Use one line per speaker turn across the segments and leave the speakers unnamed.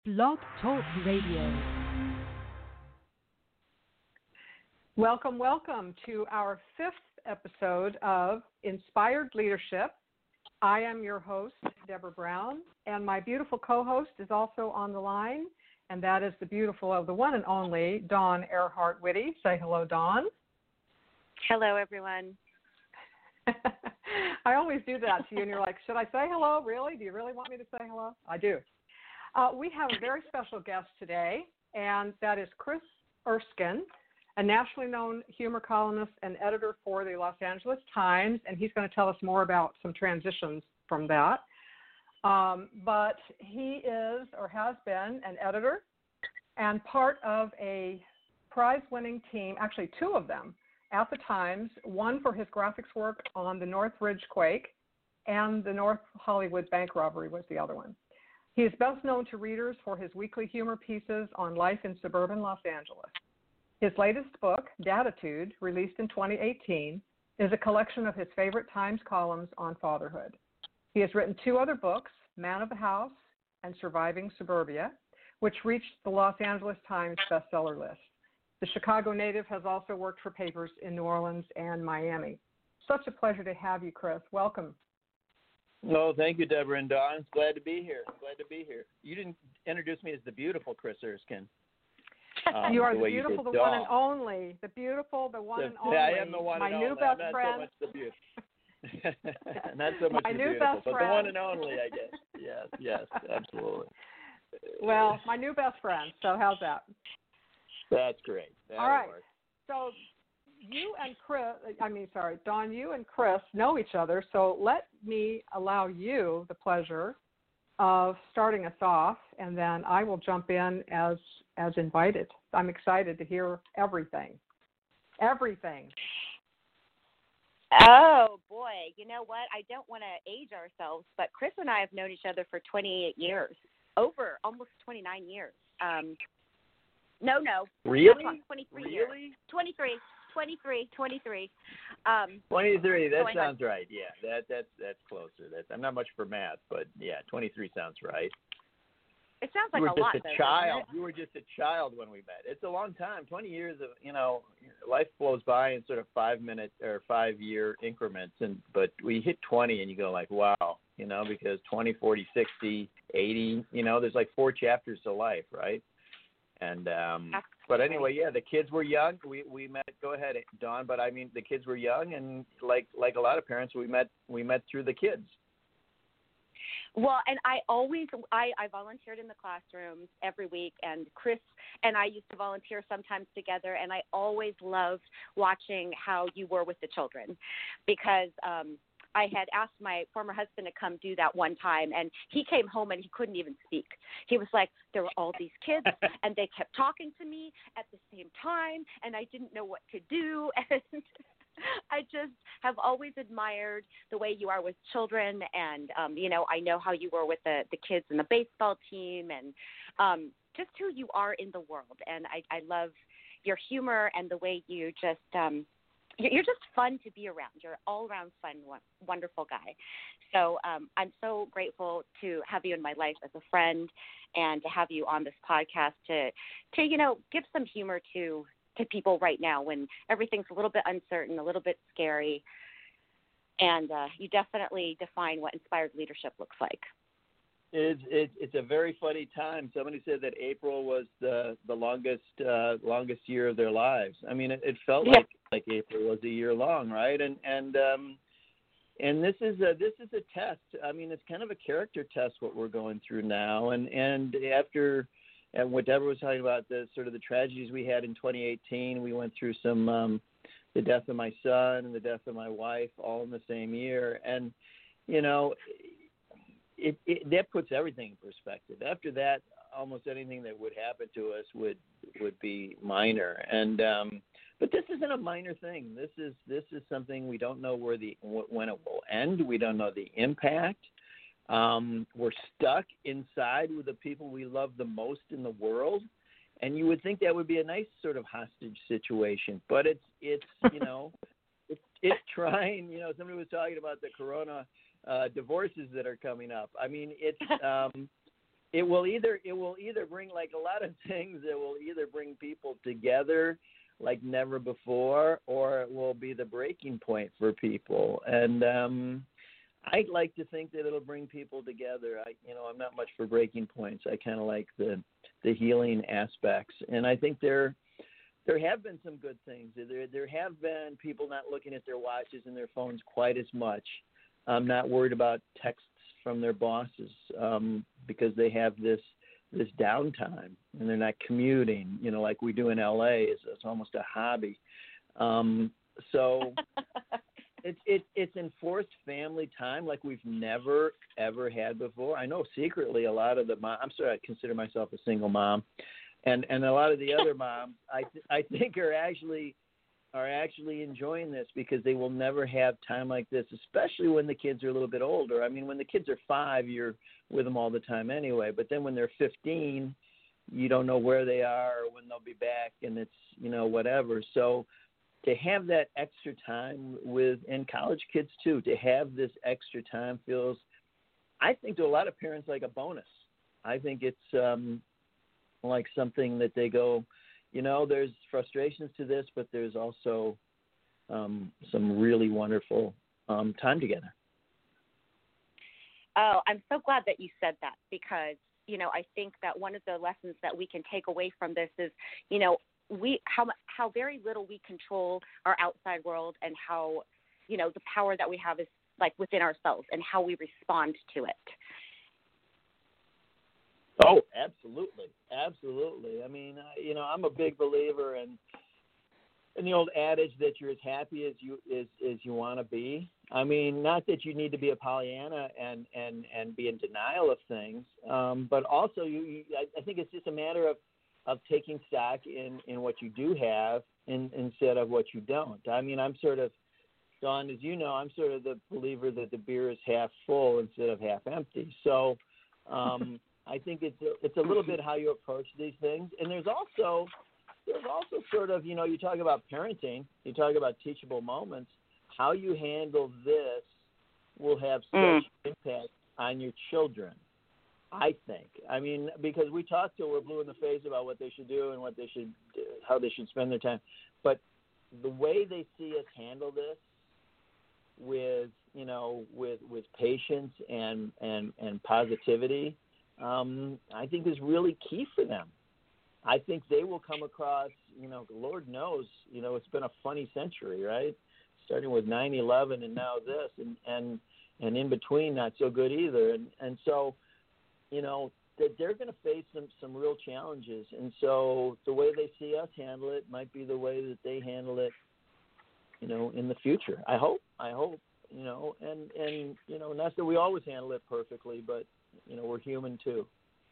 Blog Talk Radio.
Welcome, welcome to our fifth episode of Inspired Leadership. I am your host, Deborah Brown, and my beautiful co-host is also on the line, and that is the beautiful, the one and only Dawn Earhart Whitty. Say hello, Dawn.
Hello, everyone.
I always do that to you, and you're like, should I say hello? Really? Do you really want me to say hello? I do. We have a very special guest today, and that is Chris Erskine, a nationally known humor columnist and editor for the Los Angeles Times, and he's going to tell us more about some transitions from that. But he is, or has been, an editor and part of a prize-winning team, actually two of them, at the Times, one for his graphics work on the Northridge quake, and the North Hollywood bank robbery was the other one. He is best known to readers for his weekly humor pieces on life in suburban Los Angeles. His latest book, Datitude, released in 2018, is a collection of his favorite Times columns on fatherhood. He has written two other books, Man of the House and Surviving Suburbia, which reached the Los Angeles Times bestseller list. The Chicago native has also worked for papers in New Orleans and Miami. Such a pleasure to have you, Chris. Welcome.
No, thank you, Deborah and Don. Glad to be here. You didn't introduce me as the beautiful Chris Erskine.
You are the beautiful, the one and only. The beautiful, the one and only.
Yeah, I am the one and only.
My new best friend.
Not so much the beautiful. Not so much
my
the
new
beautiful,
best
but
friend.
the one and only, I guess. Yes, absolutely.
Well, my new best friend. So how's that?
That's great.
All right.
Work.
So Dawn, you and Chris know each other, so let me allow you the pleasure of starting us off, and then I will jump in as invited. I'm excited to hear everything. Everything.
Oh, boy. You know what? I don't want to age ourselves, but Chris and I have known each other for 28 years, over almost 29 years. No.
Really?
23
really?
years. 23. 23.
23. That
Going
sounds right. Yeah, that's closer. I'm not much for math, but yeah, 23 sounds right.
It sounds like
you were
a lot.
just a child. You were just a child when we met. It's a long time. 20 years of life flows by in sort of 5-minute or 5-year increments, but we hit 20 and you go like, wow, because 20, 40, 60, 80, there's like 4 chapters to life, right? And but anyway, yeah, the kids were young. We met. Go ahead, Dawn. But I mean, the kids were young, and like a lot of parents, we met through the kids.
Well, and I volunteered in the classrooms every week, and Chris and I used to volunteer sometimes together, and I always loved watching how you were with the children, because I had asked my former husband to come do that one time, and he came home and he couldn't even speak. He was like, there were all these kids, and they kept talking to me at the same time, and I didn't know what to do. And I just have always admired the way you are with children, and, I know how you were with the kids and the baseball team, and just who you are in the world. And I love your humor and the way you just you're just fun to be around. You're an all-around fun, wonderful guy. So I'm so grateful to have you in my life as a friend, and to have you on this podcast to give some humor to people right now when everything's a little bit uncertain, a little bit scary. And you definitely define what inspired leadership looks like.
It's a very funny time. Somebody said that April was the longest year of their lives. I mean, it felt like April was a year long, right? And this is a test. I mean, it's kind of a character test what we're going through now. And after what Deborah was talking about, the sort of the tragedies we had in 2018, we went through some the death of my son and the death of my wife all in the same year, and that puts everything in perspective. After that, almost anything that would happen to us would be minor. And but this isn't a minor thing. This is something we don't know when it will end. We don't know the impact. We're stuck inside with the people we love the most in the world, and you would think that would be a nice sort of hostage situation. But it's it's trying. Somebody was talking about the corona divorces that are coming up. I mean, it will either bring, like a lot of things, it will either bring people together like never before, or it will be the breaking point for people. And I'd like to think that it'll bring people together. I'm not much for breaking points. I kind of like the healing aspects, and I think there have been some good things. There have been people not looking at their watches and their phones quite as much. Not worried about texts from their bosses because they have this downtime and they're not commuting, like we do in LA. It's almost a hobby. So it's enforced family time like we've never, ever had before. I know secretly a lot of the mom, I'm sorry, I consider myself a single mom, and a lot of the other moms I think are actually enjoying this because they will never have time like this, especially when the kids are a little bit older. I mean, when the kids are 5, you're with them all the time anyway. But then when they're 15, you don't know where they are or when they'll be back, and it's, whatever. So to have that extra time and college kids too, to have this extra time feels, I think to a lot of parents, like a bonus. I think it's like something that they go, there's frustrations to this, but there's also some really wonderful time together.
Oh, I'm so glad that you said that because, I think that one of the lessons that we can take away from this is, how very little we control our outside world and how, the power that we have is like within ourselves and how we respond to it.
Oh, absolutely. Absolutely. I mean, I'm a big believer in the old adage that you're as happy as you want to be. I mean, not that you need to be a Pollyanna and be in denial of things, but also I think it's just a matter of taking stock in what you do have instead of what you don't. I mean, I'm sort of, Dawn, as you know, I'm sort of the believer that the beer is half full instead of half empty. So I think it's a little bit how you approach these things. And there's also sort of, you talk about parenting, you talk about teachable moments. How you handle this will have such impact on your children, I think. I mean, because we talk till we're blue in the face about what they should do and how they should spend their time. But the way they see us handle this with patience and positivity, I think is really key for them. I think they will come across, Lord knows, it's been a funny century, right? Starting with 9/11 and now this, and in between not so good either. And so, that they're going to face some real challenges. And so the way they see us handle it might be the way that they handle it, in the future. I hope, and not that we always handle it perfectly, but, we're human too.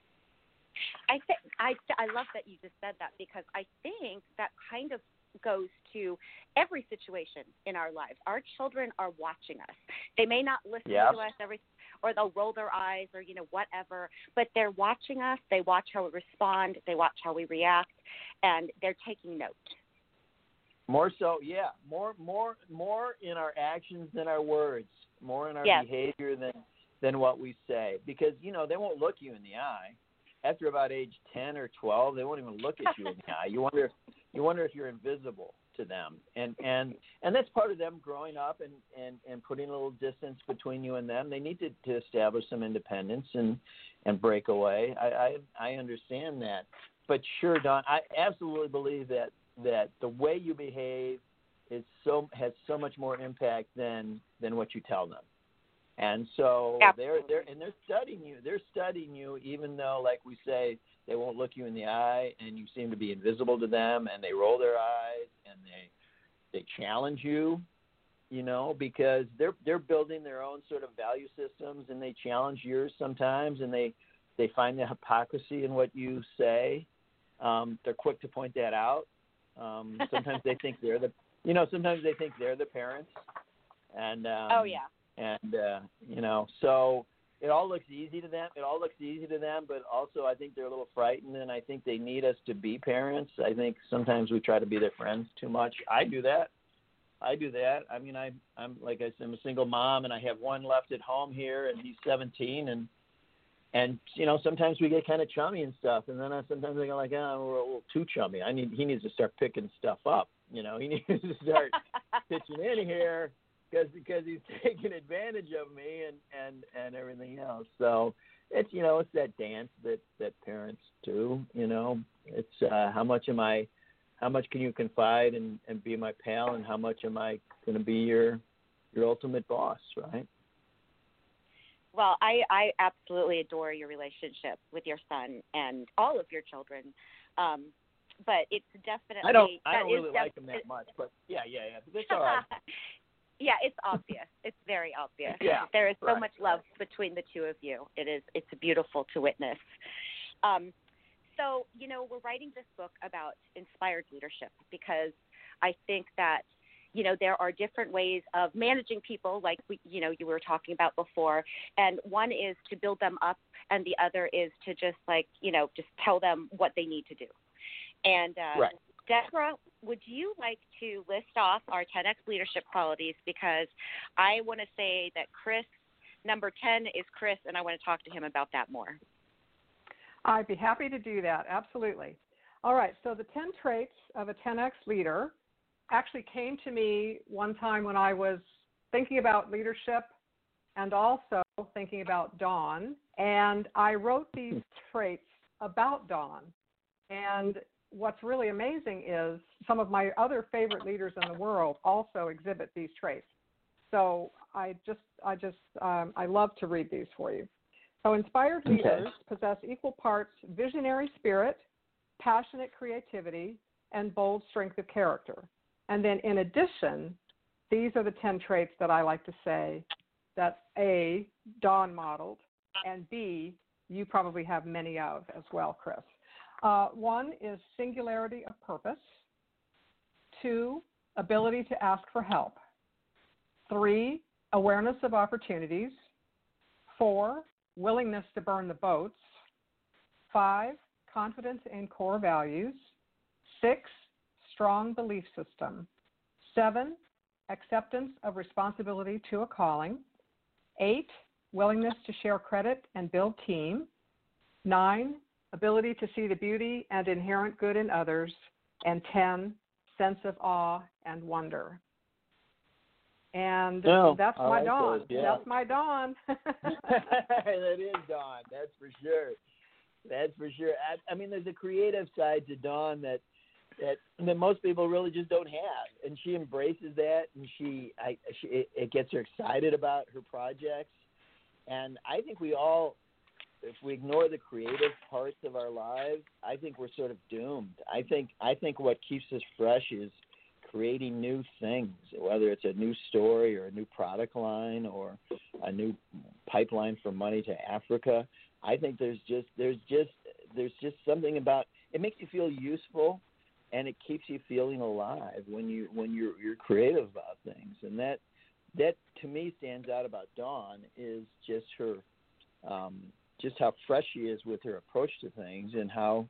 I love that you just said that because I think that kind of goes to every situation in our lives. Our children are watching us. They may not listen to us or they'll roll their eyes or, whatever, but they're watching us. They watch how we respond. They watch how we react, and they're taking note.
More so, yeah. More in our actions than our words. More in our behavior than what we say. Because, they won't look you in the eye. After about age 10 or 12, they won't even look at you in the eye. You wonder if you're invisible to them. And that's part of them growing up and putting a little distance between you and them. They need to establish some independence and break away. I understand that. But sure, Don, I absolutely believe that the way you behave has so much more impact than what you tell them. And so they're studying you. They're studying you, even though, like we say, they won't look you in the eye, and you seem to be invisible to them, and they roll their eyes, and they challenge you, because they're building their own sort of value systems, and they challenge yours sometimes, and they find the hypocrisy in what you say. They're quick to point that out. Sometimes they think they're the parents, and so it all looks easy to them. But also I think they're a little frightened, and I think they need us to be parents. I think sometimes we try to be their friends too much. I do that. I mean, I'm like I said, I'm a single mom, and I have one left at home here, and he's 17, and sometimes we get kind of chummy and stuff, and then sometimes I go like, we're a little too chummy. He needs to start picking stuff up. He needs to start pitching in here because he's taking advantage of me and everything else. So it's it's that dance that parents do. It's how much can you confide and be my pal, and how much am I going to be your ultimate boss, right?
Well, I absolutely adore your relationship with your son and all of your children. But it's definitely
I don't really like him that much, but yeah. But it's all right.
Yeah, it's obvious. It's very obvious.
Yeah,
there is so much love between the two of you. It's beautiful to witness. So, we're writing this book about inspired leadership because I think that, there are different ways of managing people, like you were talking about before. And one is to build them up, and the other is to just just tell them what they need to do. And Deborah, would you like to list off our 10X leadership qualities? Because I want to say that number 10 is Chris, and I want to talk to him about that more.
I'd be happy to do that. Absolutely. All right. So the 10 traits of a 10X leader actually came to me one time when I was thinking about leadership and also thinking about Dawn. And I wrote these traits about Dawn. And what's really amazing is some of my other favorite leaders in the world also exhibit these traits. So I love to read these for you. So inspired leaders possess equal parts visionary spirit, passionate creativity, and bold strength of character. And then in addition, these are the 10 traits that I like to say that A, Dawn modeled, and B, you probably have many of as well, Chris. One is singularity of purpose. 2, ability to ask for help. 3, awareness of opportunities. 4, willingness to burn the boats. 5, confidence in core values. 6, strong belief system. 7, acceptance of responsibility to a calling. 8, willingness to share credit and build team. 9, ability to see the beauty and inherent good in others. And 10, sense of awe and wonder. And that's my
like
Dawn.
those, yeah.
That's my Dawn.
That is Dawn. That's for sure. There's a creative side to Dawn that most people really just don't have, and she embraces that, and it gets her excited about her projects. And I think we all, if we ignore the creative parts of our lives, I think we're sort of doomed. I think what keeps us fresh is creating new things, whether it's a new story or a new product line or a new pipeline from money to Africa. I think there's just something about it. Makes you feel useful, and it keeps you feeling alive when you're creative about things. And that to me stands out about Dawn is just her just how fresh she is with her approach to things, and how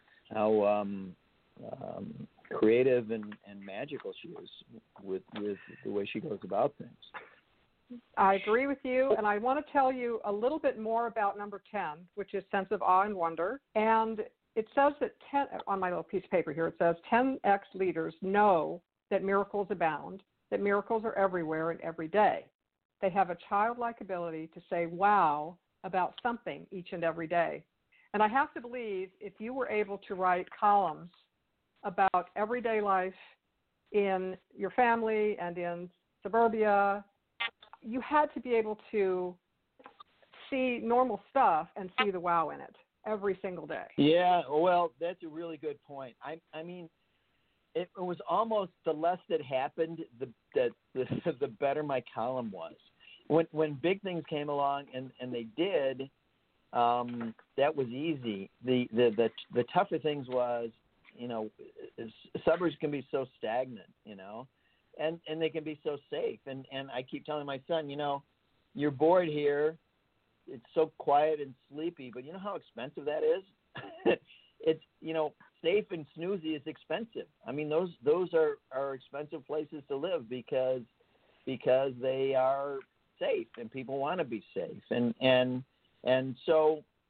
creative and magical she is with the way she goes about things.
I agree with you, and I want to tell you a little bit more about number 10, which is sense of awe and wonder. And it says that on my little piece of paper here, it says 10X leaders know that miracles abound, that miracles are everywhere and every day. They have a childlike ability to say wow about something each and every day. And I have to believe if you were able to write columns about everyday life in your family and in suburbia, you had to be able to see normal stuff and see the wow in it every single day.
Yeah, well, that's a really good point. I mean, it was almost the less that happened, the better my column was. When big things came along, and they did, that was easy. The tougher things was, suburbs can be so stagnant, and they can be so safe. And I keep telling my son, you're bored here. It's so quiet and sleepy, but you know how expensive that is? It's, safe and snoozy is expensive. I mean, those are expensive places to live because they are safe and people want to be safe. And so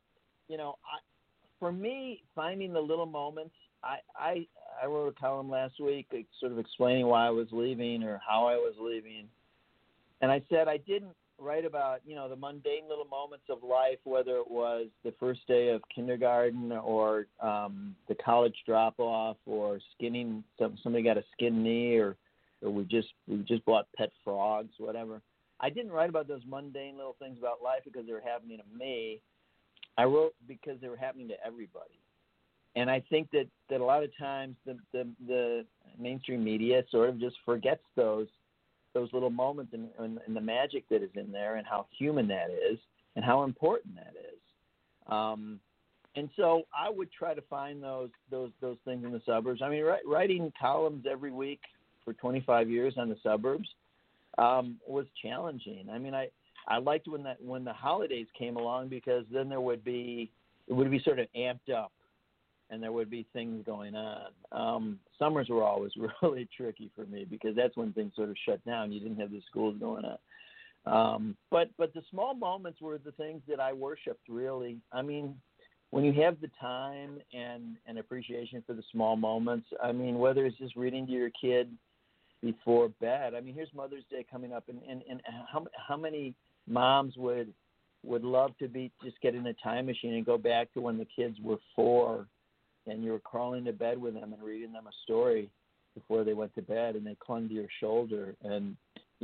for me, finding the little moments. I wrote a column last week, sort of explaining why I was leaving or how I was leaving, and I said I didn't write about the mundane little moments of life, whether it was the first day of kindergarten or the college drop off or skinning somebody got a skin knee or we just bought pet frogs, whatever. I didn't write about those mundane little things about life because they were happening to me. I wrote because they were happening to everybody. And I think that a lot of times the mainstream media sort of just forgets those little moments and the magic that is in there and how human that is and how important that is. And so I would try to find those things in the suburbs. I mean, writing columns every week for 25 years on the suburbs was challenging. I mean, I liked when the holidays came along because then it would be sort of amped up. And there would be things going on. Summers were always really tricky for me because that's when things sort of shut down. You didn't have the schools going on. But the small moments were the things that I worshipped, really. I mean, when you have the time and appreciation for the small moments, I mean, whether it's just reading to your kid before bed. I mean, here's Mother's Day coming up, and how many moms would love to just get in a time machine and go back to when the kids were 4 and you were crawling to bed with them and reading them a story before they went to bed, and they clung to your shoulder and,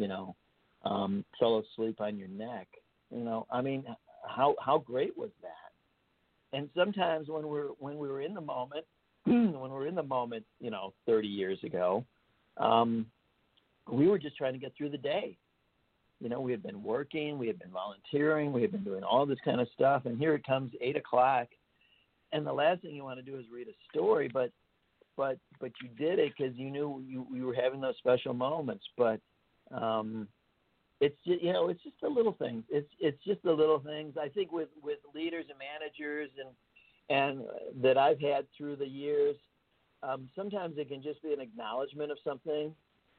fell asleep on your neck. I mean, how great was that? And sometimes when we were in the moment, 30 years ago, we were just trying to get through the day. We had been working, we had been volunteering, we had been doing all this kind of stuff, and here it comes 8 o'clock. And the last thing you want to do is read a story, but you did it because you knew you were having those special moments. But it's just, it's just the little things. It's just the little things. I think with leaders and managers and that I've had through the years, sometimes it can just be an acknowledgement of something.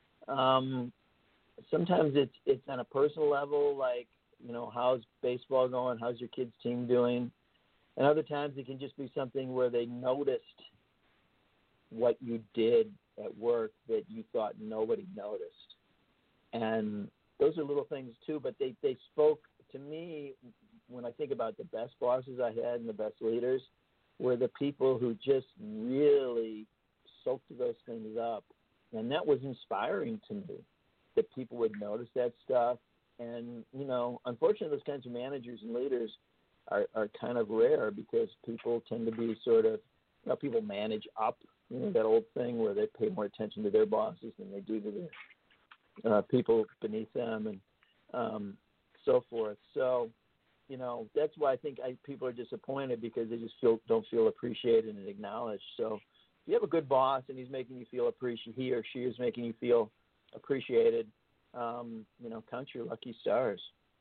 Sometimes it's on a personal level, like how's baseball going? How's your kid's team doing? And other times it can just be something where they noticed what you did at work that you thought nobody noticed. And those are little things too, but they spoke to me when I think about the best bosses I had and the best leaders were the people who just really soaked those things up. And that was inspiring to me, that people would notice that stuff. And, unfortunately, those kinds of managers and leaders are kind of rare because people tend to be sort of, people manage up, that old thing where they pay more attention to their bosses than they do to the people beneath them and so forth. So, that's why I think people are disappointed because they just don't feel appreciated and acknowledged. So if you have a good boss and he's making you feel he or she is making you feel appreciated, count your lucky stars.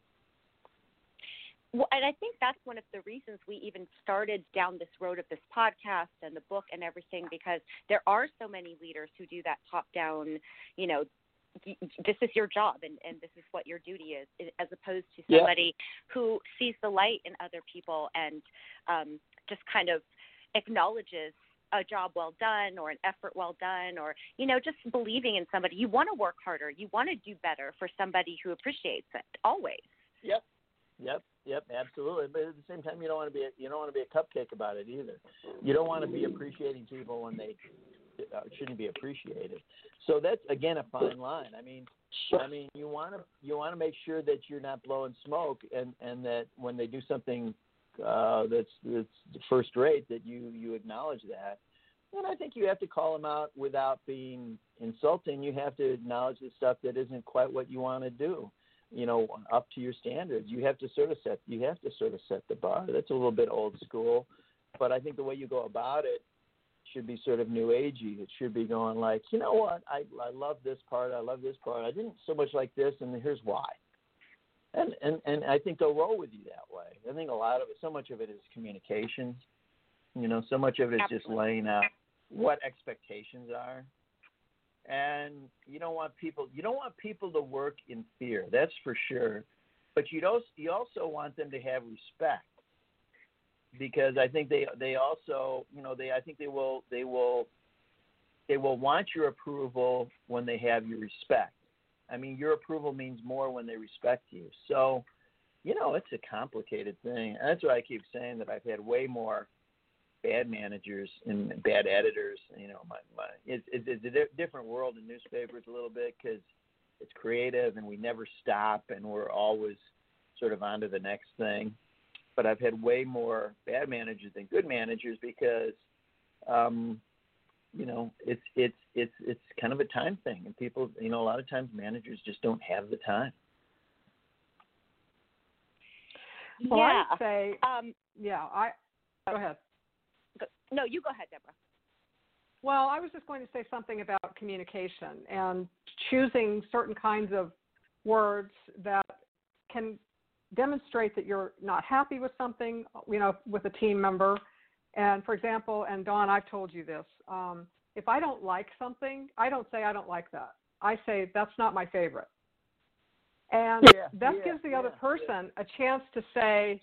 Well, and I think that's one of the reasons we even started down this road of this podcast and the book and everything, because there are so many leaders who do that top-down, this is your job and this is what your duty is, as opposed to somebody who sees the light in other people and just kind of acknowledges a job well done or an effort well done or, just believing in somebody. You want to work harder. You want to do better for somebody who appreciates it, always.
Yep, absolutely. But at the same time, you don't want to be a cupcake about it either. You don't want to be appreciating people when they shouldn't be appreciated. So that's again a fine line. I mean, you want to make sure that you're not blowing smoke, and that when they do something that's first rate, that you acknowledge that. And I think you have to call them out without being insulting. You have to acknowledge the stuff that isn't quite what you want to do. Up to your standards. You have to sort of set the bar. That's a little bit old school, but I think the way you go about it should be sort of new agey. It should be going like, you know what, I love this part. I love this part. I didn't so much like this, and here's why. And I think they'll roll with you that way. I think a lot of it, so much of it is communication. So much of it is just laying out what expectations are. And you don't want people to work in fear. That's for sure. But you also want them to have respect. because I think they also, I think they will want your approval when they have your respect. I mean, your approval means more when they respect you. So, it's a complicated thing. And that's why I keep saying that I've had way more bad managers and bad editors. It's a different world in newspapers a little bit because it's creative and we never stop and we're always sort of on to the next thing. But I've had way more bad managers than good managers because, it's kind of a time thing, and people, a lot of times managers just don't have the time.
Well,
yeah.
I'd say, go ahead.
No, you go ahead, Deborah.
Well, I was just going to say something about communication and choosing certain kinds of words that can demonstrate that you're not happy with something, with a team member. And for example, and Dawn, I've told you this, if I don't like something, I don't say I don't like that. I say that's not my favorite. And that gives the other person a chance to say,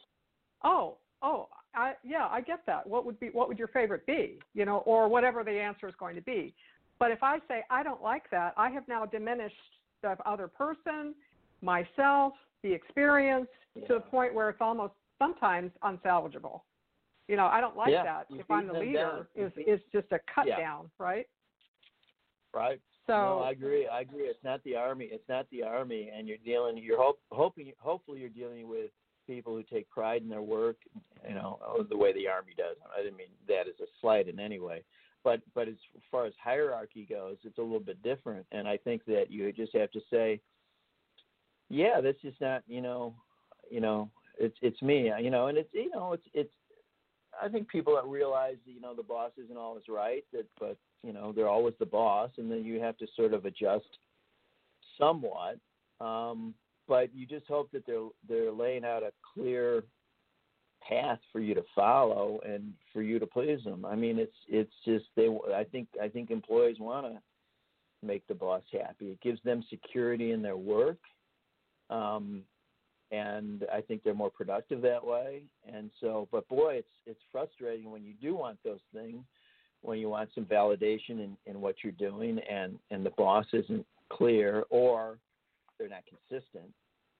I get that. What would your favorite be? Or whatever the answer is going to be. But if I say I don't like that, I have now diminished the other person, myself, the experience to the point where it's almost sometimes unsalvageable. I don't like that. If I'm the leader, it's just a cut down, right?
Right.
So
no, I agree. It's not the Army. And hopefully you're dealing with people who take pride in their work, the way the Army does. I didn't mean that as a slight in any way. But as far as hierarchy goes, it's a little bit different. And I think that you just have to say, that's just not, it's me, and it's I think people that realize, the boss isn't always right, but they're always the boss, and then you have to sort of adjust somewhat. But you just hope that they're laying out a clear path for you to follow and for you to please them. I mean, it's just I think employees want to make the boss happy. It gives them security in their work. And I think they're more productive that way. And so, but boy, it's frustrating when you do want those things, when you want some validation in what you're doing, and the boss isn't clear or they're not consistent.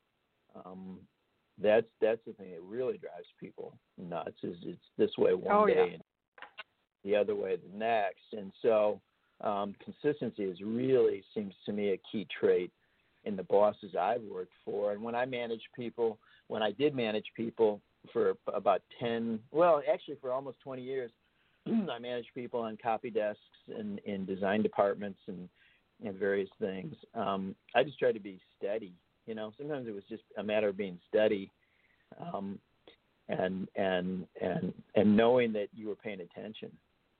That's the thing that really drives people nuts. Is it's this way one day and the other way the next. And so, consistency really seems to me a key trait in the bosses I've worked for. And when I did manage people for about for almost 20 years, I managed people on copy desks and in design departments and various things. I just tried to be steady. Sometimes it was just a matter of being steady, and knowing that you were paying attention.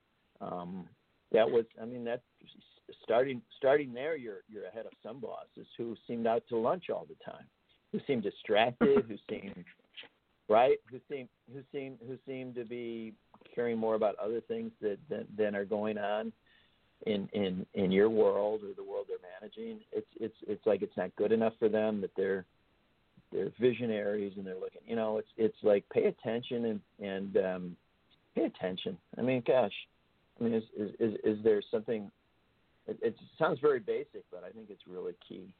That's starting there. You're ahead of some bosses who seemed out to lunch all the time, who seemed distracted, who seemed to be caring more about other things than are going on in your world or the world they're managing. It's like it's not good enough for them, that they're visionaries and they're looking. It's like pay attention and pay attention. I mean, gosh. I mean, is there something? It sounds very basic, but I think it's really key.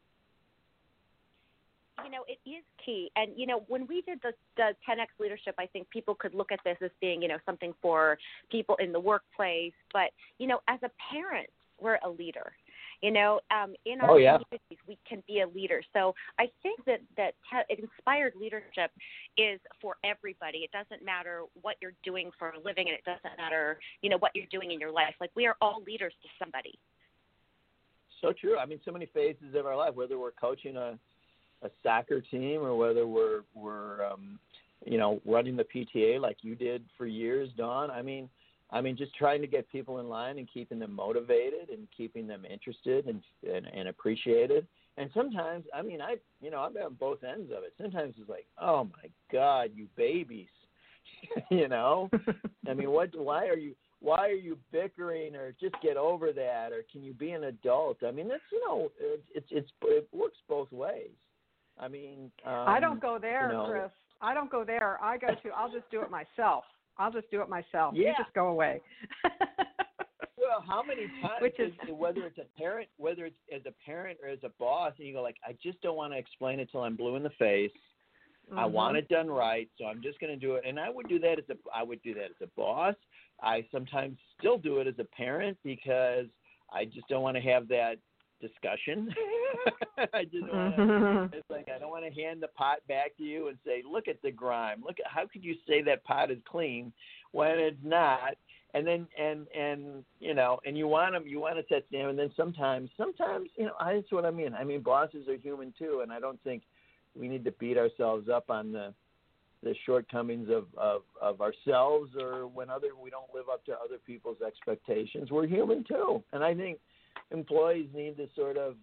It is key. And, when we did the 10X leadership, I think people could look at this as being, something for people in the workplace. But, as a parent, we're a leader. In our communities, we can be a leader. So I think that inspired leadership is for everybody. It doesn't matter what you're doing for a living, and it doesn't matter, what you're doing in your life. Like, we are all leaders to somebody.
So true. I mean, so many phases of our life, whether we're coaching a soccer team or whether we're running the PTA like you did for years, Dawn. I mean, just trying to get people in line and keeping them motivated and keeping them interested and appreciated. And sometimes, I've been on both ends of it. Sometimes it's like, oh my God, you babies, I mean, why are you bickering, or just get over that, or can you be an adult? I mean, that's, it works both ways. I mean,
I don't go there, Chris. I don't go there. I'll just do it myself.
Yeah.
You just go away.
Well, how many times, whether it's as a parent or as a boss, and you go like, I just don't want to explain it till I'm blue in the face. Mm-hmm. I want it done right, so I'm just going to do it. And I would do that as a boss. I sometimes still do it as a parent because I just don't want to have that discussion. I just want to. It's like I don't want to hand the pot back to you and say, "Look at the grime. Look at how could you say that pot is clean when it's not?" And then and you want to set them. And then sometimes that's what I mean. I mean, bosses are human too, and I don't think we need to beat ourselves up on the shortcomings of ourselves or when we don't live up to other people's expectations. We're human too, and I think employees need to sort of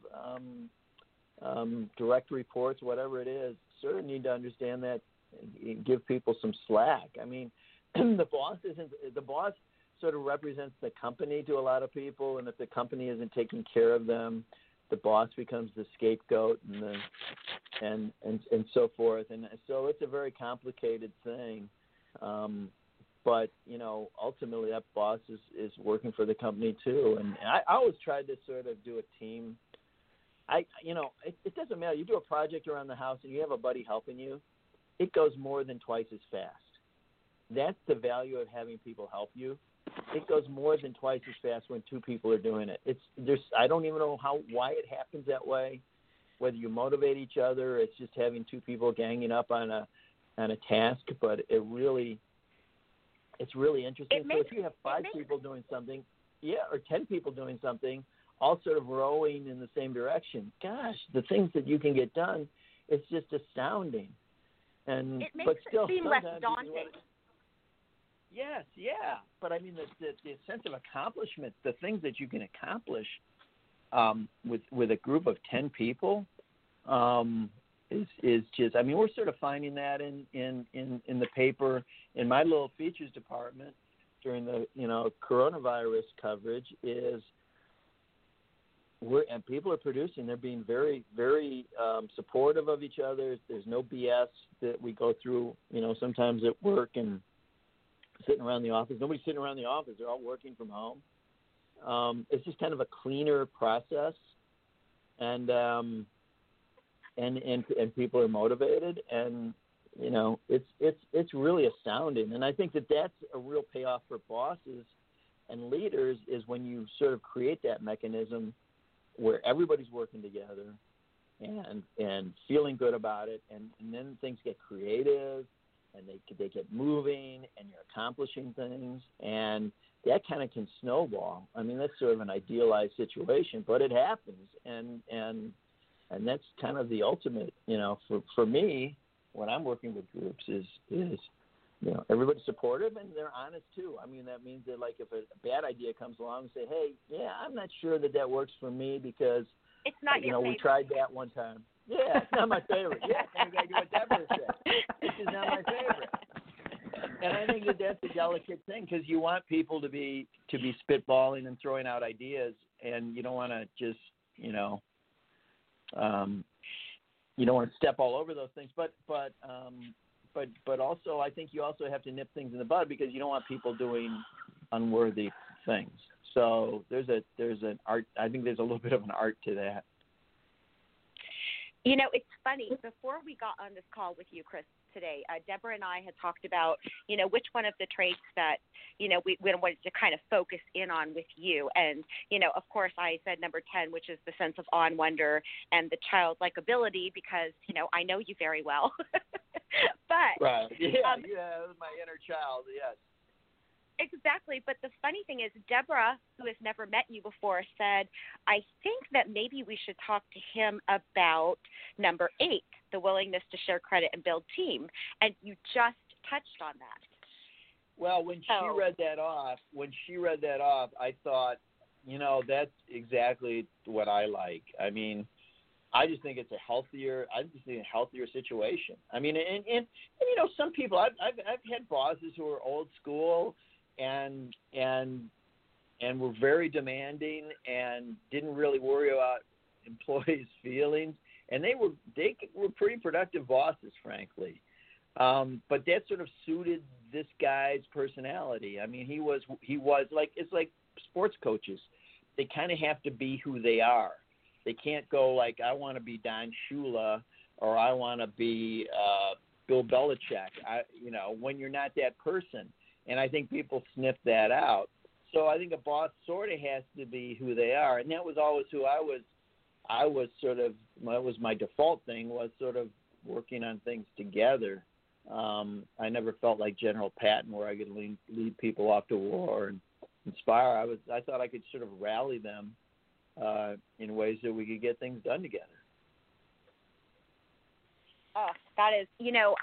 direct reports, whatever it is, sort of need to understand that, give people some slack. I mean, the boss sort of represents the company to a lot of people, and if the company isn't taking care of them, the boss becomes the scapegoat and so forth. And so it's a very complicated thing. But, ultimately that boss is working for the company too. And I always tried to sort of do a team. It doesn't matter. You do a project around the house and you have a buddy helping you, it goes more than twice as fast. That's the value of having people help you. It goes more than twice as fast when two people are doing it. I don't even know why it happens that way, whether you motivate each other, it's just having two people ganging up on a task, but it's really interesting. So if you have 5 people doing something, or 10 people doing something, all sort of rowing in the same direction, gosh, the things that you can get done, it's just astounding. And
it makes it seem less daunting.
Yes, yeah, but I mean the sense of accomplishment, the things that you can accomplish with a group of 10 people is just. I mean, we're sort of finding that in the paper in my little features department during the coronavirus coverage is. And people are producing. They're being very, very supportive of each other. There's no BS that we go through, sometimes at work and sitting around the office. Nobody's sitting around the office. They're all working from home. It's just kind of a cleaner process, and people are motivated, and it's really astounding. And I think that's a real payoff for bosses and leaders is when you sort of create that mechanism where everybody's working together and feeling good about it, and then things get creative and they get moving and you're accomplishing things, and that kind of can snowball. I mean, that's sort of an idealized situation, but it happens, and that's kind of the ultimate, for me when I'm working with groups is everybody's supportive and they're honest too. I mean, that means that like if a bad idea comes along and say, hey, I'm not sure that works for me because
it's not your favorite.
We tried that one time. Yeah, it's not my favorite. Yeah, and I do what Deborah said. This is not my favorite. And I think that's a delicate thing because you want people to be spitballing and throwing out ideas, and you don't want to just you don't want to step all over those things. But also I think you also have to nip things in the bud because you don't want people doing unworthy things. So there's an art. I think there's a little bit of an art to that.
It's funny. Before we got on this call with you, Chris, today, Deborah and I had talked about, which one of the traits that, we wanted to kind of focus in on with you. And, of course, I said number 10, which is the sense of awe and wonder and the childlike ability because, I know you very well. But
right. Yeah, it was my inner child, yes.
Exactly. But the funny thing is, Deborah, who has never met you before, said, I think that maybe we should talk to him about number 8, the willingness to share credit and build team. And you just touched on that.
Well, when she read that off, I thought, that's exactly what I like. I mean, I just think it's a healthier situation. I mean, and some people, I've had bosses who are old school and were very demanding and didn't really worry about employees' feelings, and they were pretty productive bosses, frankly. But that sort of suited this guy's personality. I mean, he was like, it's like sports coaches. They kind of have to be who they are. They can't go like, I want to be Don Shula or I want to be Bill Belichick. When you're not that person. And I think people sniff that out. So I think a boss sort of has to be who they are. And that was always who I was. I was sort of, that was my default thing, was sort of working on things together. I never felt like General Patton, where I could lead people off to war and inspire. I thought I could sort of rally them in ways that we could get things done together.
Oh, that is,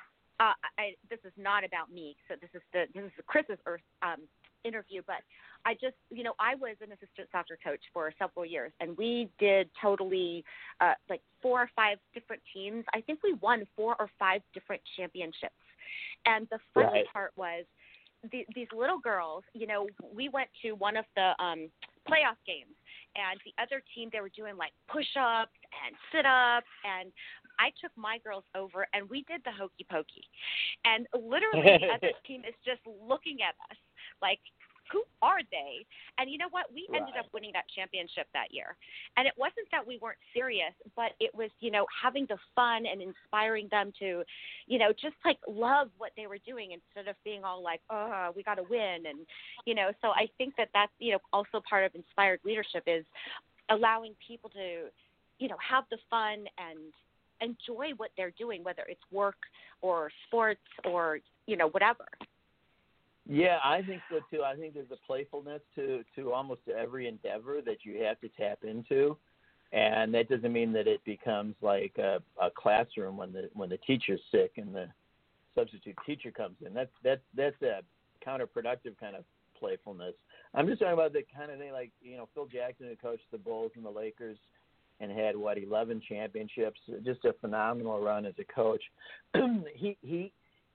this is not about me. So this is Chris's interview, but I was an assistant soccer coach for several years, and we did totally like 4 or 5 different teams. I think we won 4 or 5 different championships. And the funny part was these little girls, we went to one of the playoff games, and the other team, they were doing like push-ups and sit-ups, and I took my girls over, and we did the hokey pokey. And literally the other team is just looking at us like, who are they? And you know what? We ended up winning that championship that year. And it wasn't that we weren't serious, but it was, having the fun and inspiring them to, just like love what they were doing instead of being all like, oh, we got to win. And, so I think that that's, also part of inspired leadership is allowing people to, have the fun and enjoy what they're doing, whether it's work or sports or, whatever.
Yeah, I think so too. I think there's a playfulness to almost every endeavor that you have to tap into, and that doesn't mean that it becomes like a classroom when the teacher's sick and the substitute teacher comes in. That's a counterproductive kind of playfulness. I'm just talking about the kind of thing like Phil Jackson, who coached the Bulls and the Lakers and had 11 championships, just a phenomenal run as a coach. He's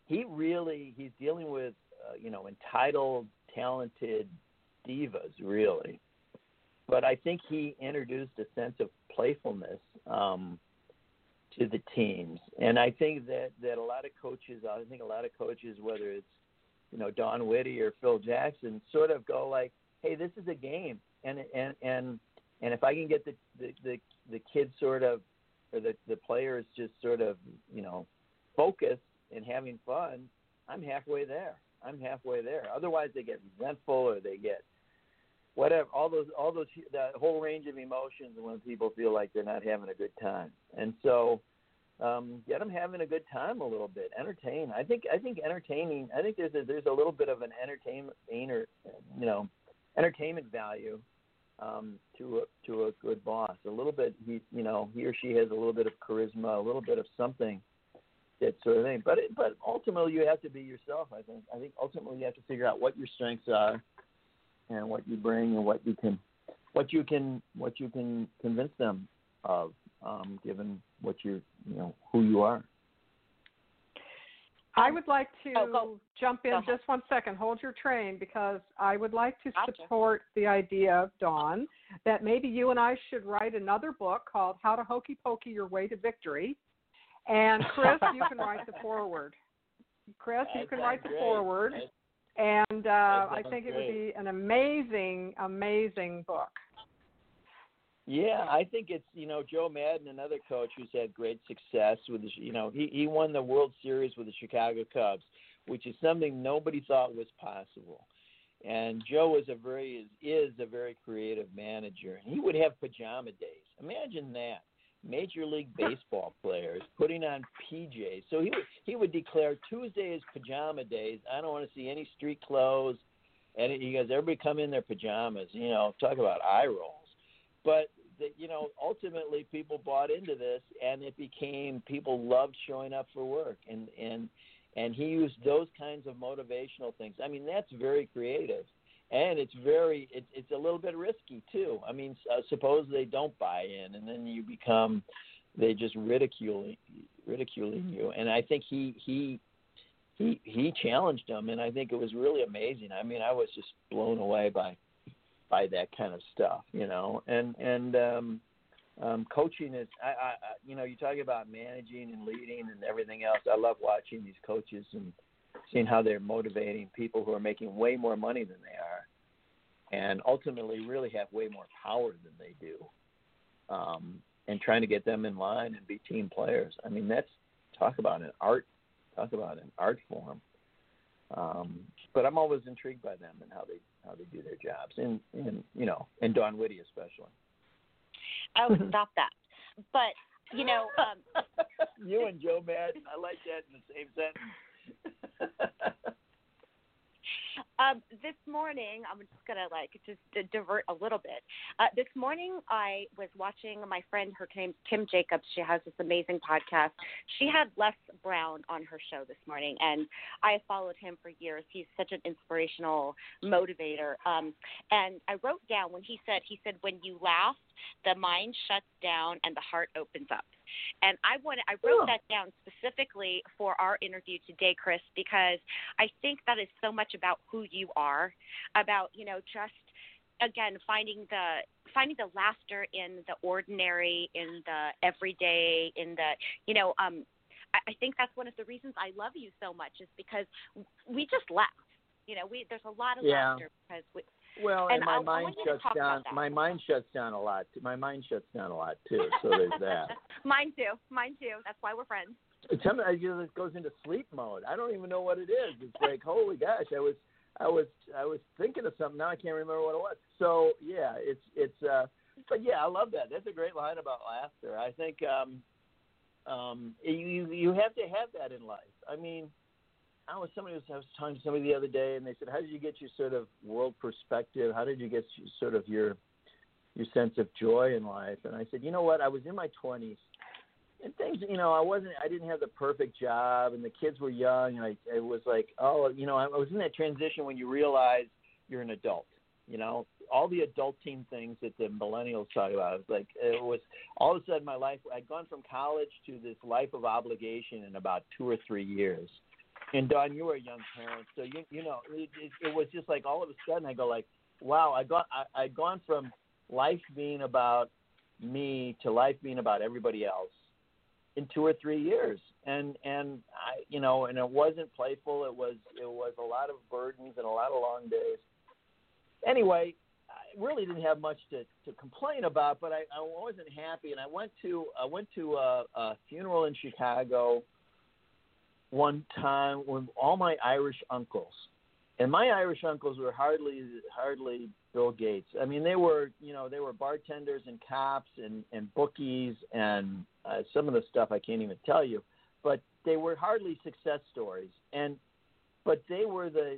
dealing with entitled, talented divas, really. But I think he introduced a sense of playfulness to the teams. And I think that a lot of coaches, whether it's, Don Whitty or Phil Jackson, sort of go like, hey, this is a game. And if I can get the kids sort of, or the players just sort of, focused and having fun, I'm halfway there. Otherwise, they get resentful or they get whatever. All those that whole range of emotions when people feel like they're not having a good time. And so, get them having a good time a little bit. Entertain. I think entertaining. I think there's a little bit of an entertainment value to a good boss. A little bit. He or she has a little bit of charisma, a little bit of something. That sort of thing, but ultimately you have to be yourself. I think ultimately you have to figure out what your strengths are, and what you bring, and what you can convince them of, given what who you are.
I would like to jump in just 1 second. Hold your train, because I would like to support the idea, Dawn, that maybe you and I should write another book called How to Hokey Pokey Your Way to Victory. And Chris, you can write the foreword. And I think it would be an amazing, amazing book.
Yeah, I think it's, Joe Madden, another coach who's had great success with, he won the World Series with the Chicago Cubs, which is something nobody thought was possible. And Joe is a very creative manager, and he would have pajama days. Imagine that. Major League Baseball players putting on PJs. So he would declare Tuesday is pajama days. I don't want to see any street clothes. And he goes, everybody come in their pajamas. Talk about eye rolls. But ultimately people bought into this, and it became, people loved showing up for work, and he used those kinds of motivational things. I mean, that's very creative. And it's a little bit risky too. I mean, suppose they don't buy in, and then they just ridiculing you. And I think he challenged them, and I think it was really amazing. I mean, I was just blown away by that kind of stuff, And coaching is, you know, you talk about managing and leading and everything else. I love watching these coaches and seeing how they're motivating people who are making way more money than they are, and ultimately really have way more power than they do, and trying to get them in line and be team players. I mean, talk about an art form. But I'm always intrigued by them and how they do their jobs, and you know, and Dawn Whitty especially.
I would stop that. But, you know.
You and Joe Madden, I like that in the same sentence.
This morning, I'm just going to divert a little bit. This morning, I was watching my friend, her name's Kim Jacobs. She has this amazing podcast. She had Les Brown on her show this morning, and I have followed him for years. He's such an inspirational motivator. And I wrote down when he said, when you laugh, the mind shuts down and the heart opens up. And I wrote that down specifically for our interview today, Chris, because I think that is so much about who you are, about, you know, just, again, finding the laughter in the ordinary, in the everyday, in the, you know, I think that's one of the reasons I love you so much is because we just laugh. You know, there's a lot of laughter because we.
Well, and my mind shuts down. My mind shuts down a lot. My mind shuts down a lot too. So there's that.
Mine too. That's why we're friends.
Sometimes it goes into sleep mode. I don't even know what it is. It's like, holy gosh, I was thinking of something. Now I can't remember what it was. So yeah, it's. But yeah, I love that. That's a great line about laughter. I think you have to have that in life. I mean. I was talking to somebody the other day, and they said, "How did you get your sort of world perspective? How did you get sort of your sense of joy in life?" And I said, "You know what? I was in my 20s, and things, you know, I didn't have the perfect job, and the kids were young, and it was like, oh, you know, I was in that transition when you realize you're an adult. You know, all the adulting things that the millennials talk about. It was all of a sudden my life. I'd gone from college to this life of obligation in about 2 or 3 years." And Dawn, you were a young parent, so you know it was just like all of a sudden I go like, wow, I'd gone from life being about me to life being about everybody else in 2 or 3 years, and I, you know, and it wasn't playful. It was a lot of burdens and a lot of long days. Anyway, I really didn't have much to complain about, but I wasn't happy, and I went to a funeral in Chicago one time with all my Irish uncles, and my Irish uncles were hardly Bill Gates. I mean, they were bartenders and cops and bookies and some of the stuff I can't even tell you, but they were hardly success stories. But they were the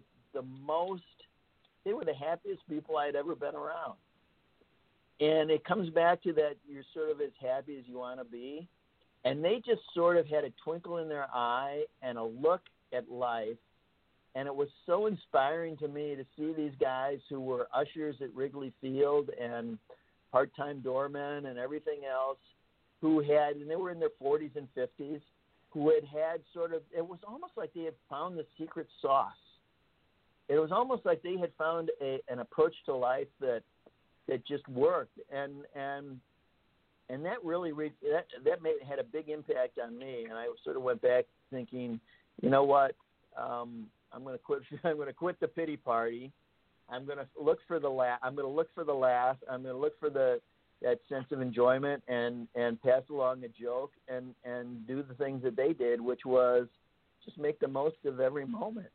happiest people I had ever been around. And it comes back to that you're sort of as happy as you want to be. And they just sort of had a twinkle in their eye and a look at life. And it was so inspiring to me to see these guys who were ushers at Wrigley Field and part-time doormen and everything else and they were in their 40s and 50s, who had sort of, it was almost like they had found the secret sauce. It was almost like they had found an approach to life that just worked. And that really had a big impact on me, and I sort of went back thinking, you know what, I'm going to quit. I'm going to quit the pity party. I'm going to look for the laugh. I'm going to look for the laugh. I'm going to look for that sense of enjoyment and pass along a joke and do the things that they did, which was just make the most of every moment.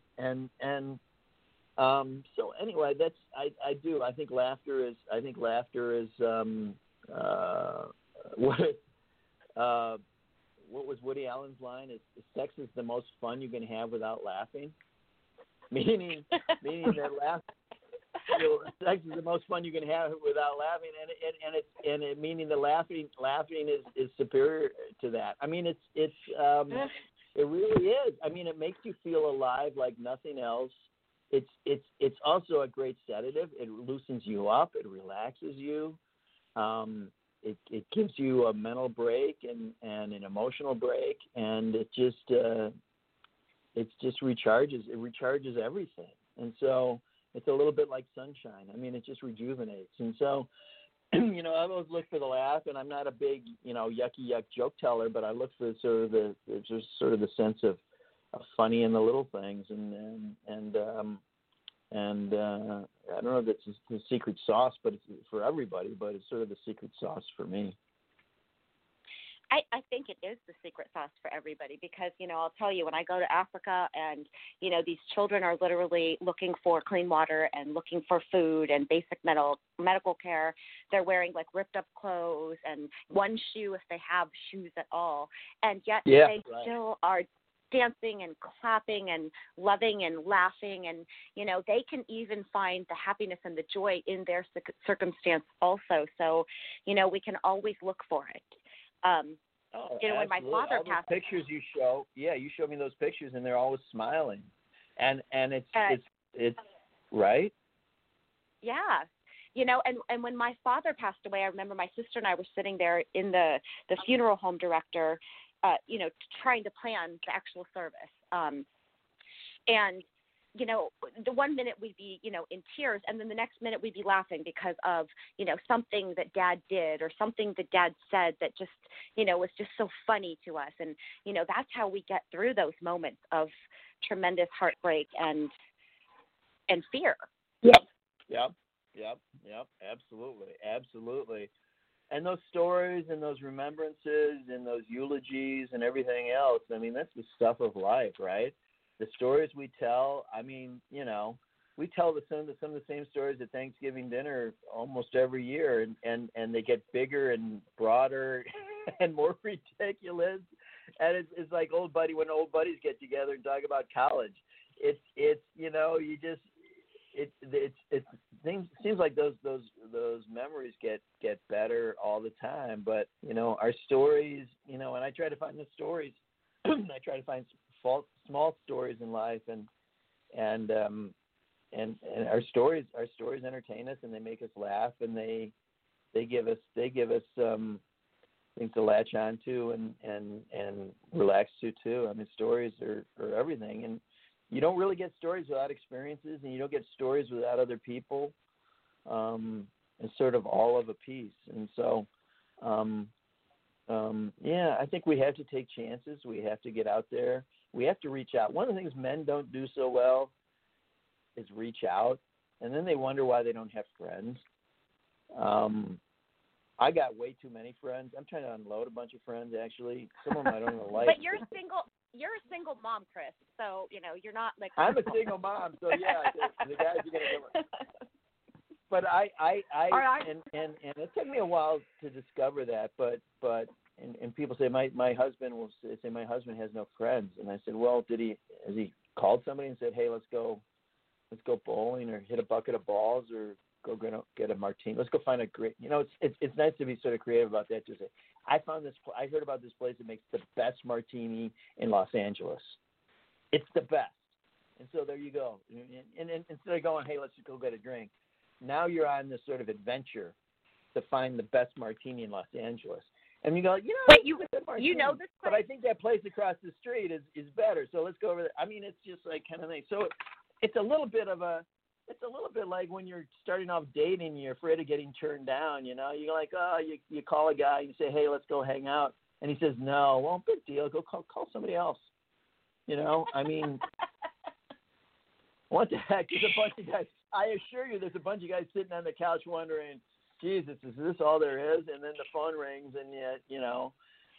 So anyway, I do. I think laughter is. What was Woody Allen's line? Is sex is the most fun you can have without laughing. Meaning that sex is the most fun you can have without laughing, meaning that laughing is superior to that. I mean, it really is. I mean, it makes you feel alive like nothing else. It's also a great sedative. It loosens you up. It relaxes you. It gives you a mental break and an emotional break, and it just recharges. It recharges everything, and so it's a little bit like sunshine. I mean, it just rejuvenates. And so, you know, I always look for the laugh, and I'm not a big, you know, yuck joke teller, but I look for the sense of funny in the little things, and I don't know if it's the secret sauce, but it's for everybody, but it's sort of the secret sauce for me.
I think it is the secret sauce for everybody because, you know, I'll tell you, when I go to Africa and, you know, these children are literally looking for clean water and looking for food and basic medical care, they're wearing like ripped up clothes and one shoe if they have shoes at all. And yet they still are dancing and clapping and loving and laughing, and you know they can even find the happiness and the joy in their circumstance also. So, you know, we can always look for it. You know, when my father passed,
pictures you show me those pictures, and they're always smiling, and it's right. Yeah.
You know, and when my father passed away, I remember my sister and I were sitting there in the funeral home director, you know, trying to plan the actual service. And, you know, the one minute we'd be, you know, in tears, and then the next minute we'd be laughing because of, you know, something that Dad did or something that Dad said that just, you know, was just so funny to us. And, you know, that's how we get through those moments of tremendous heartbreak and fear.
Yep. Absolutely. And those stories and those remembrances and those eulogies and everything else, I mean, that's the stuff of life, right? The stories we tell, I mean, you know, we tell some of the same stories at Thanksgiving dinner almost every year, and they get bigger and broader and more ridiculous. And it's like when old buddies get together and talk about college. It's you know, you just it seems like those memories get better all the time. But you know, our stories, you know, and I try to find the stories. I try to find small stories in life, and our stories entertain us, and they make us laugh, and they give us things to latch on to and relax to too. I mean, stories are everything, and you don't really get stories without experiences, and you don't get stories without other people. It's sort of all of a piece, and so. I think we have to take chances. We have to get out there. We have to reach out. One of the things men don't do so well is reach out, and then they wonder why they don't have friends. I got way too many friends. I'm trying to unload a bunch of friends, actually. Some of them I don't even like.
But you're a single mom, Chris, so, you know, you're not like...
I'm a single mom, so, yeah, the guys are going to come. But and it took me a while to discover that, but people say my husband will say my husband has no friends, and I said, well, has he called somebody and said, hey, let's go bowling or hit a bucket of balls or go get a martini, let's go find a great, you know, it's nice to be sort of creative about that. To say, I heard about this place that makes the best martini in Los Angeles. It's the best, and so there you go. And instead of going, hey, let's go get a drink. Now you're on this sort of adventure to find the best martini in Los Angeles. And you go, you know,
but you know this place?
But I think that place across the street is better. So let's go over there. I mean, it's just like kind of thing. So it's a little bit like when you're starting off dating, you're afraid of getting turned down. You know, you're like, you call a guy, you say, hey, let's go hang out, and he says no. Well, big deal. Go call somebody else. You know, I mean, what the heck? There's a bunch of guys. I assure you, there's a bunch of guys sitting on the couch wondering, Jesus, is this all there is? And then the phone rings, and yet, you know,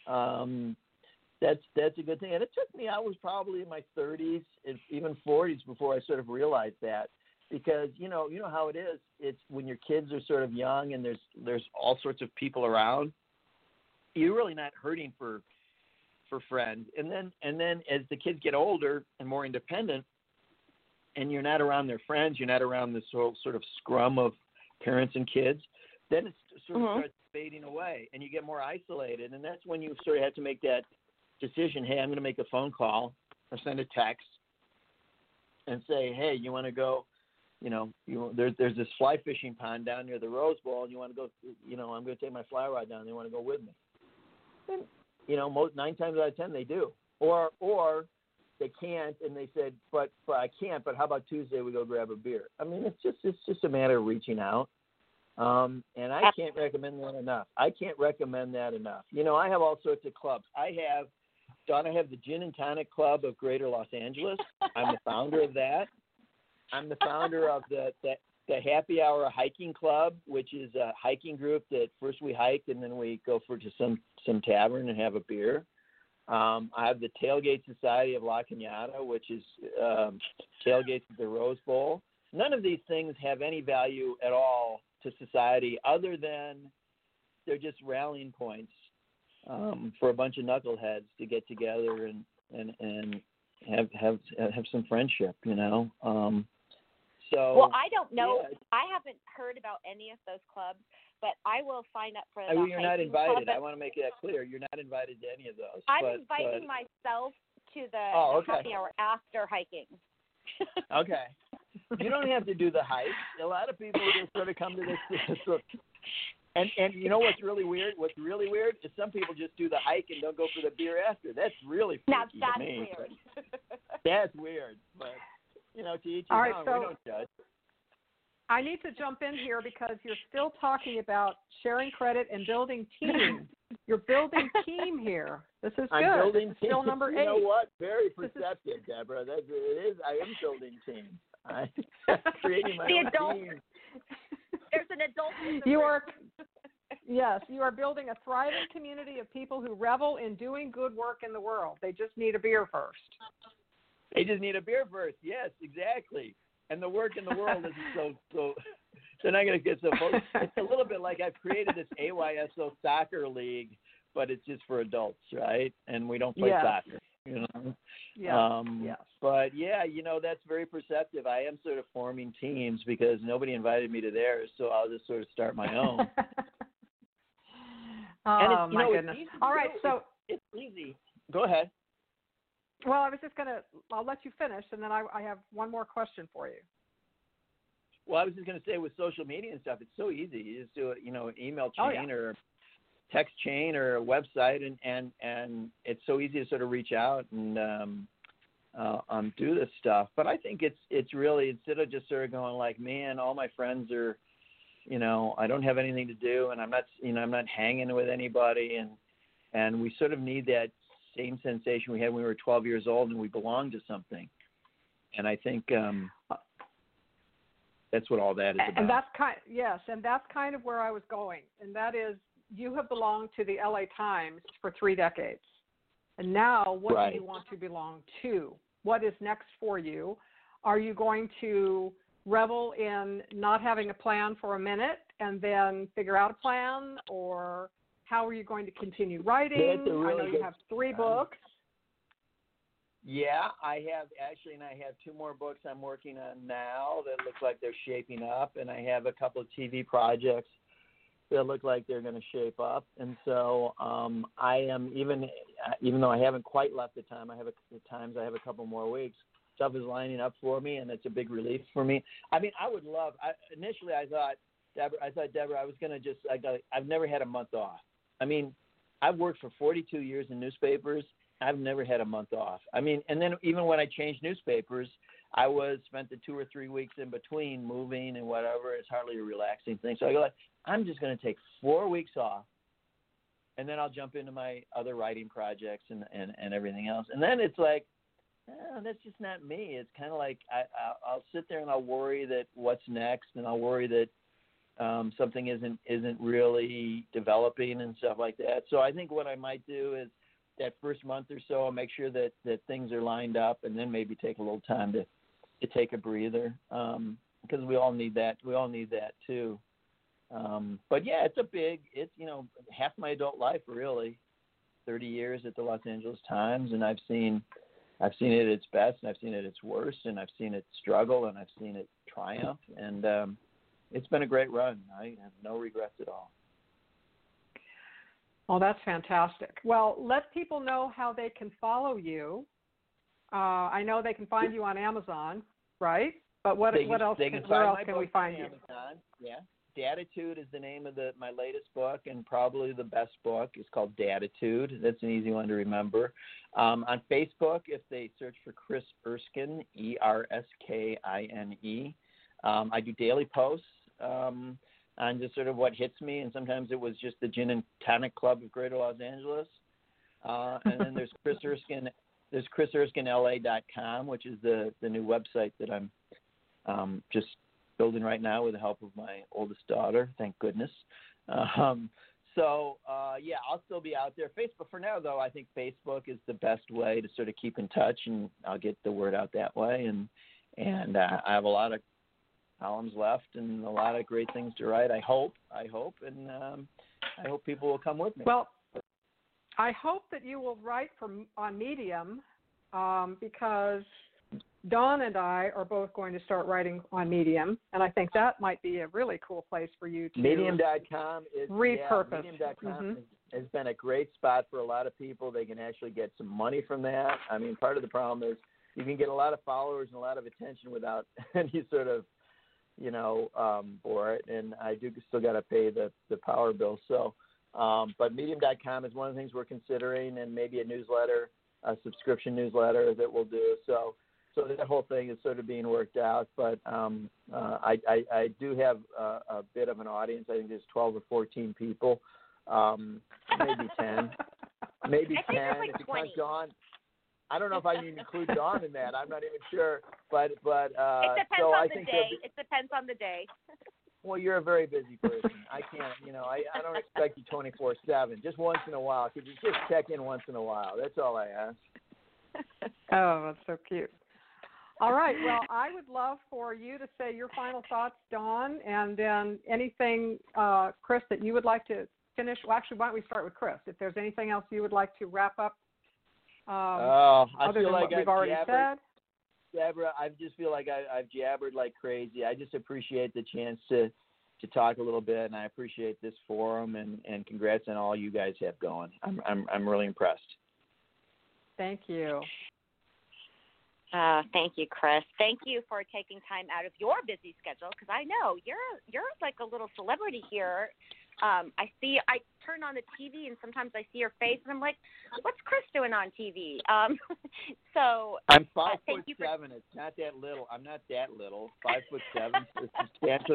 that's a good thing. And it took me, I was probably in my 30s, even 40s before I sort of realized that, because you know how it is. It's when your kids are sort of young and there's all sorts of people around, you're really not hurting for friends. And then as the kids get older and more independent, and you're not around their friends, you're not around this whole sort of scrum of parents and kids, then it sort of starts fading away, and you get more isolated. And that's when you sort of have to make that decision, hey, I'm going to make a phone call or send a text and say, hey, you want to go, you know, there's this fly fishing pond down near the Rose Bowl, and you want to go, you know, I'm going to take my fly rod down, they want to go with me. And, you know, 9 times out of 10 they do. Or they can't, and they said, but I can't, but how about Tuesday we go grab a beer? I mean, it's just a matter of reaching out. And I can't recommend that enough. You know, I have all sorts of clubs. I have the Gin and Tonic Club of Greater Los Angeles. I'm the founder of that. I'm the founder of the Happy Hour Hiking Club, which is a hiking group that first we hike and then we go to some tavern and have a beer. I have the Tailgate Society of La Cañada, which is tailgates at the Rose Bowl. None of these things have any value at all to society other than they're just rallying points for a bunch of knuckleheads to get together and have some friendship, you know.
Well, I don't know.
Yeah.
I haven't heard about any of those clubs, but I will sign up for
You're not invited.
Club.
I want to make that clear. You're not invited to any of those.
I'm inviting myself to the happy hour after hiking.
Okay. You don't have to do the hike. A lot of people just sort of come to this. And you know what's really weird? What's really weird is some people just do the hike and don't go for the beer after. That's really freaky
now, that's
to me.
weird.
That's weird, but you know, to each his
All right,
own.
so
We don't judge.
I need to jump in here because you're still talking about sharing credit and building team. You're building team here. This is good.
I'm building
this is
team.
still number 8.
You know what? Very perceptive, Deborah. It is. I am building team. I'm creating my own team.
There's an adult.
You are. Yes, you are building a thriving community of people who revel in doing good work in the world. They just need a beer first.
They just need a beer first. Yes, exactly. And the work in the world isn't so. They're not going to get so focused. It's a little bit like I've created this AYSO soccer league, but it's just for adults, right? And we don't play soccer, you know.
Yes.
But yeah, you know, that's very perceptive. I am sort of forming teams because nobody invited me to theirs, so I'll just sort of start my own.
Oh, my goodness. All right, so
it's easy. Go ahead.
Well, I'll let you finish, and then I have one more question for you.
Well, I was just going to say with social media and stuff, it's so easy. You just do it, you know, an email chain or text chain or a website, and it's so easy to sort of reach out and do this stuff. But I think it's really, instead of just sort of going like, man, all my friends are, you know, I don't have anything to do, and I'm not hanging with anybody, and we sort of need that same sensation we had when we were 12 years old and we belonged to something. And I think that's what all that is about.
And that's kind of where I was going. And that is, you have belonged to the LA Times for 3 decades. And now what do you want to belong to? What is next for you? Are you going to revel in not having a plan for a minute and then figure out a plan? Or how are you going to continue writing? I know you have 3 books.
Yeah, I have 2 more books I'm working on now that look like they're shaping up, and I have a couple of TV projects that look like they're going to shape up. And so I am, even though I haven't quite left the time, I have a couple more weeks. Stuff is lining up for me, and it's a big relief for me. I mean, initially I thought, Deborah, I was going to I've never had a month off. I mean, I've worked for 42 years in newspapers. I've never had a month off. I mean, and then even when I changed newspapers, I spent the 2 or 3 weeks in between moving and whatever. It's hardly a relaxing thing. So I go like, I'm just going to take 4 weeks off, and then I'll jump into my other writing projects and everything else. And then it's like, that's just not me. It's kind of like I'll sit there and I'll worry that what's next, and I'll worry that something isn't really developing and stuff like that. So I think what I might do is that first month or so, I'll make sure that things are lined up, and then maybe take a little time to take a breather, because we all need that. We all need that too. But yeah, it's you know, half my adult life really, 30 years at the Los Angeles Times, and I've seen it at its best, and I've seen it at its worst, and I've seen it struggle, and I've seen it triumph, and it's been a great run. I have no regrets at all.
Oh, that's fantastic. Well, let people know how they can follow you. I know they can find you on Amazon, right? But where else can we find you?
Amazon. Yeah. Datitude is the name of my latest book, and probably the best book. It's called Datitude. That's an easy one to remember. On Facebook, if they search for Chris Erskine, Erskine, I do daily posts. just sort of what hits me, and sometimes it was just the Gin and Tonic Club of Greater Los Angeles. And then there's Chris Erskine. There's ChrisErskineLA.com, which is the new website that I'm just building right now with the help of my oldest daughter. Thank goodness. Yeah, I'll still be out there. Facebook for now, though. I think Facebook is the best way to sort of keep in touch, and I'll get the word out that way. And I have a lot of columns left and a lot of great things to write. I hope, and I hope people will come with me.
Well, I hope that you will write on Medium, because Dawn and I are both going to start writing on Medium, and I think that might be a really cool place for you to
Medium.com is
repurpose.
Medium.com has been a great spot for a lot of people. They can actually get some money from that. I mean, part of the problem is you can get a lot of followers and a lot of attention without any sort of, for it. And I do still got to pay the power bill. So, but Medium.com is one of the things we're considering, and maybe a newsletter, a subscription newsletter that we'll do. So that whole thing is sort of being worked out. But I do have a bit of an audience. I think there's 12 or 14 people, maybe 10. Maybe 10
like
if you
20.
count Dawn. I don't know if I can include Dawn in that. I'm not even sure. But
it depends
so
on
I
the
think
day. It depends on the day.
Well, you're a very busy person. I can't, I don't expect you 24/7. Just once in a while. Could you just check in once in a while? That's all I ask.
Oh, that's so cute. All right. Well, I would love for you to say your final thoughts, Dawn, and then anything, Chris, that you would like to finish. Well, actually, why don't we start with Chris? If there's anything else you would like to wrap up,
I
other
feel
than
like
what we've already said.
Deborah, I just feel like I've jabbered like crazy. I just appreciate the chance to talk a little bit, and I appreciate this forum, and congrats on all you guys have going. I'm really impressed.
Thank you.
Thank you, Chris. Thank you for taking time out of your busy schedule, because I know you're like a little celebrity here. I turn on the TV and sometimes I see your face and I'm like, what's Chris doing on TV? So
I'm 5'7". It's not that little. I'm not that little. 5'7". It's substantial.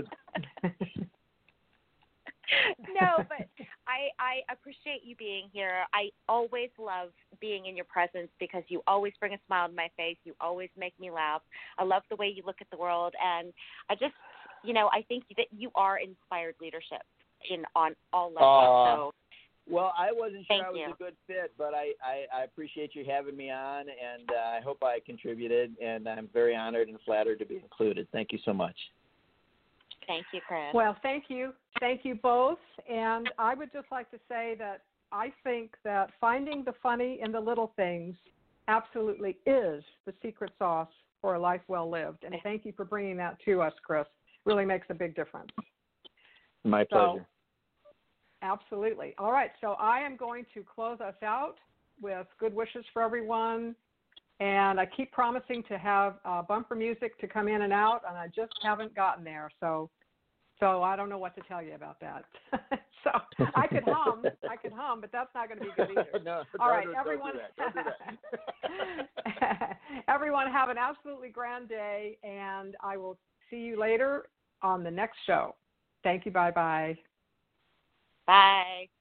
No, but I appreciate you being here. I always love being in your presence because you always bring a smile to my face. You always make me laugh. I love the way you look at the world, and I just, I think that you are inspired leadership on all levels.
Well, I wasn't sure I was
you.
a good fit, but I appreciate you having me on, and I hope I contributed, and I'm very honored and flattered to be included. Thank you so much.
Thank you, Chris.
Well, thank you. Thank you both. And I would just like to say that I think that finding the funny in the little things absolutely is the secret sauce for a life well lived. And thank you for bringing that to us, Chris. Really makes a big difference.
My pleasure.
Absolutely. All right. So I am going to close us out with good wishes for everyone. And I keep promising to have bumper music to come in and out, and I just haven't gotten there. So I don't know what to tell you about that. So I could hum, but that's not going to be good either.
No,
all right,
everyone. Don't do that.
Everyone have an absolutely grand day, and I will see you later on the next show. Thank you. Bye-bye.
Bye.